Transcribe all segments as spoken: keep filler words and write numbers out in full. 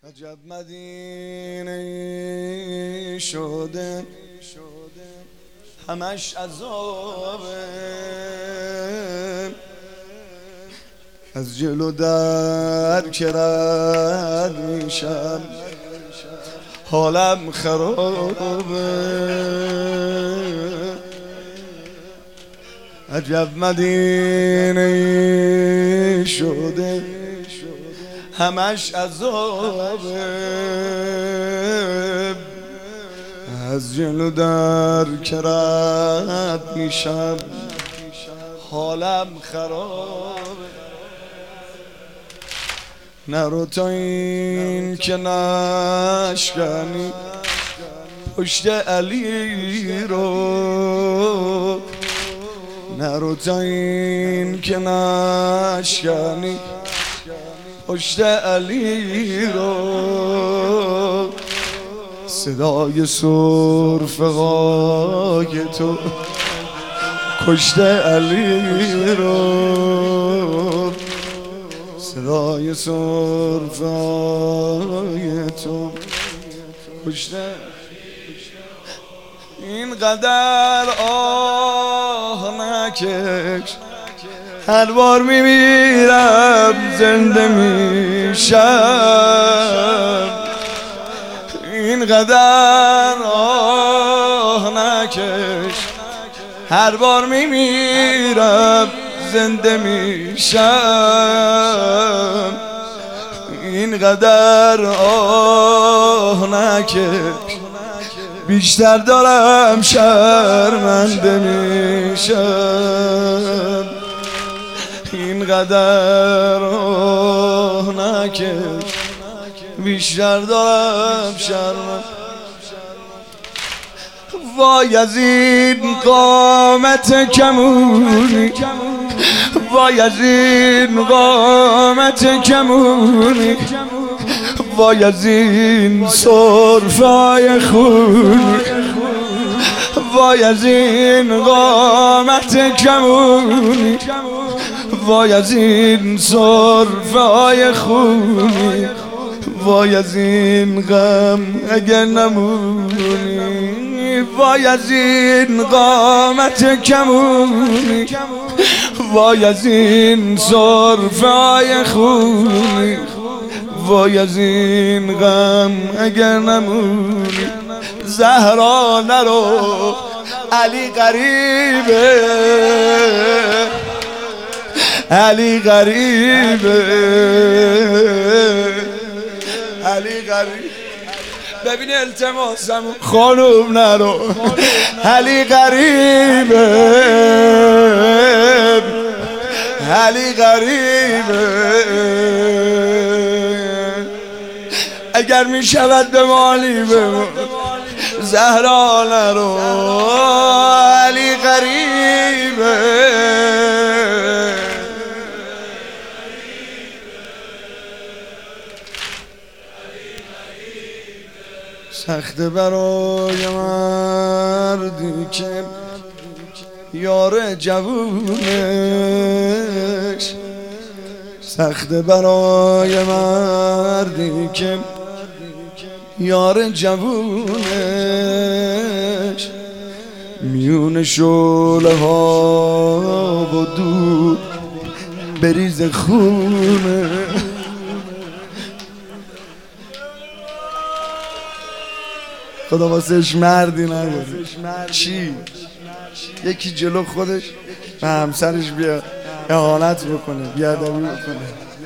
عجب مدینه شده همش عذابه، از جلو در که رد میشم حالم خرابه. عجب مدینه شده همش عذابه، از جلو در که رد میشم حالم خرابه. نرو تا این که نشکنی پشت علی رو، نرو تا این که نشکنی پشت علی رو. صدای سرفقای تو کشت علی رو، صدای سرفقای تو کشت. اینقدر آه نکش، هر بار میمیرم زنده میشم. اینقدر آه نکش، هر بار میمیرم زنده میشم. اینقدر آه نکش، بیشتر دارم شرمنده میشم. اینقدر آه نکش، بیشتر دارم شرمنده. وای از این قامت کمونی، وای از این قامت کمونی، وای از این سرفای خونی، وای از این قامت کمونی، وای از این سرفای خونی، وای از این غم اگر نمونی. وای از این قامت کمونی، وای از این سرفای خونی، وای از این غم اگر نمونی. زهرا نرو علی غریبه، علی غریبه، علی غریب. ببین التماسم خانوم نرو، علی غریبه، علی غریبه. اگر می شود به مالی بمون، زهرا نرو علی غریبه. سخت برای مردی که یار جوونش، سخت برای مردی که یار جوونش، میون شعله ها و دود بریز خونه. خدا واسهش مردی نگذاره. چی؟ یکی جلو خودش به همسرش بیا اهانت بکنه، بیادبی بکنه،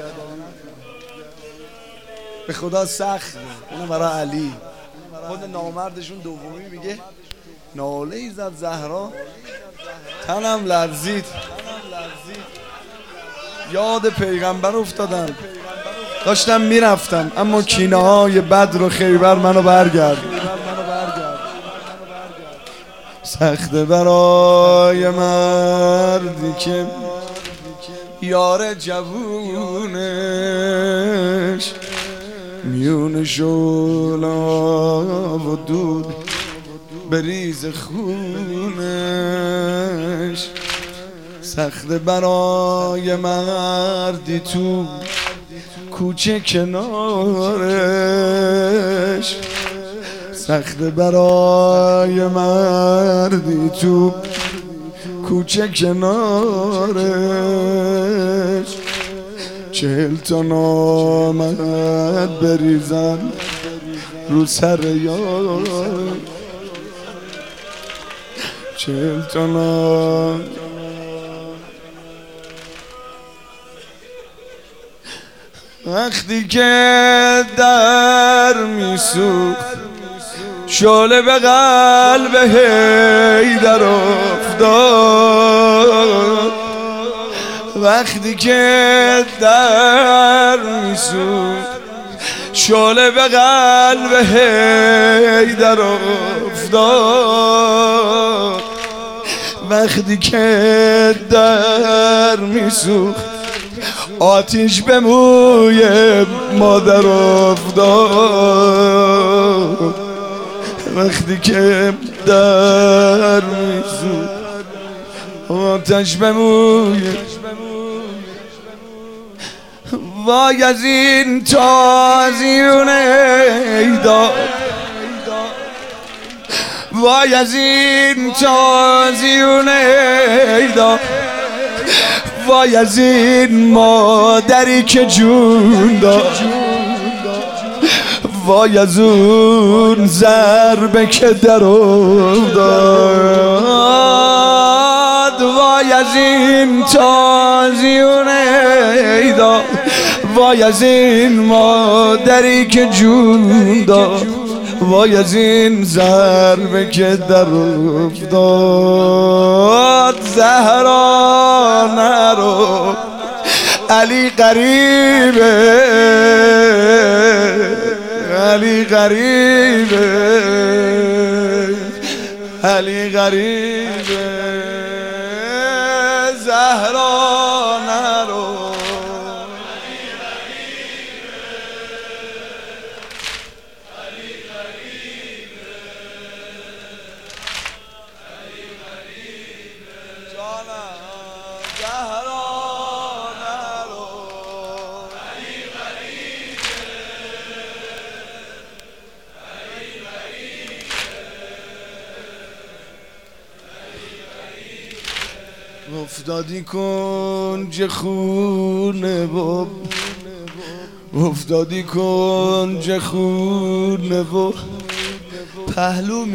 به خدا سخته. اونم برای علی. خود نامردشون دومی میگه ناله ای زد زهرا تنم لرزید. یاد پیغمبر افتادم، داشتم میرفتم اما کینه های بدر و خیبر منو برگرد. سخت برای مردی که یار جوونش، میون شعله و دود بریز خونش. سخت برای مردی تو کوچه کنارش سخت برای مردی تو کوچه کنارش چهل تا نامرد بریزن رو سر یار چهل تا نامرد وقتی که در میسوخت شعله به قلب حیدر افتاد وقتی که در میسوخت شعله به قلب حیدر افتاد وقتی که در میسوخت آتیش به موی مادر افتاد وقتی که در میسوخت آتیش به موی وای از این تازیون ایدا وای از این تازیون ایدا وای از این مادری که جون داد وای از اون ضربه که در افتاد وای از این تازیون ایدا وای از این مادری که جون داد وای از این ضربه که در افتاد زهرا نرو علی غریبه علی غریبه علی غریبه زهرا نرو افتادی کنج خونه و افتادی کنج خونه و پهلو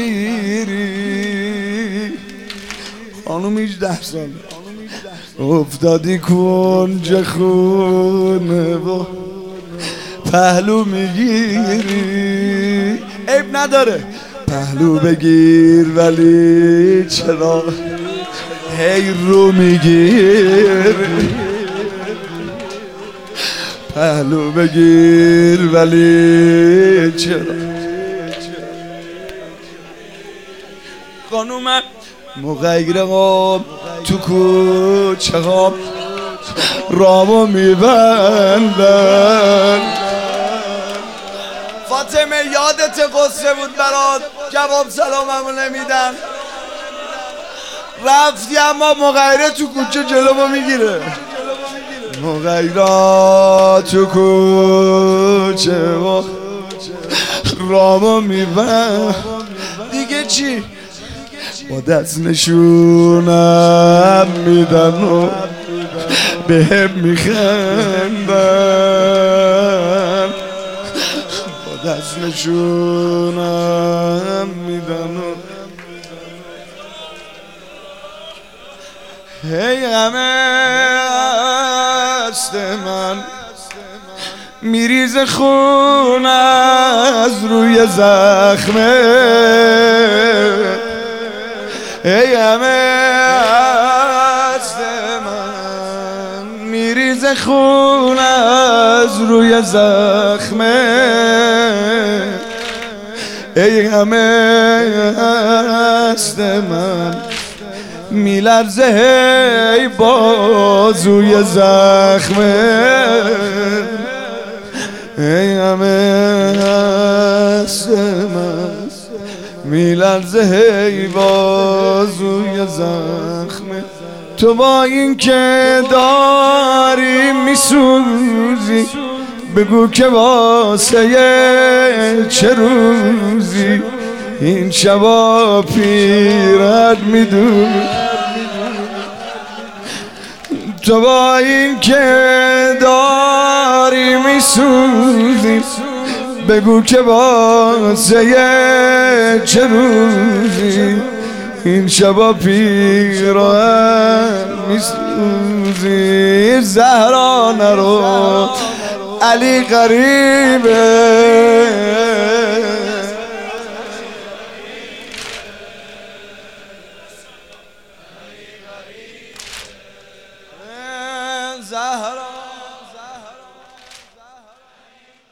میگیری خانوم هجده سال افتادی کنج خونه و پهلو میگیری عیب نداره پهلو بگیر ولی چرا هی رو میگیر پهلو بگیر ولی چرا خانومم مغیر قاب تو کوچه قاب رامو میبندن فاطمه یادت قصه بود برات جواب سلاممو نمیدن رفتی اما مغیره تو کوچه جلومو میگیره مغیره تو کوچه و رامو میبند دیگه چی؟ با دست نشونم میدن و به هم میخندن با دست نشونم میدن و هی همه است من میریز خون از روی زخمه ای همه است من میریز خون از روی زخمه ای همه است من میلرزه ای بازوی زخمه ای همه است من میلرزه ای بازوی زخمه تو با این که داری میسوزی بگو که واسه چه روزی این شبا پیرت میدونی. تو با این که داری میسوزی بگو که واسه چه روزی این شبا پیرت میسوزی. زهرا نرو علی غریبه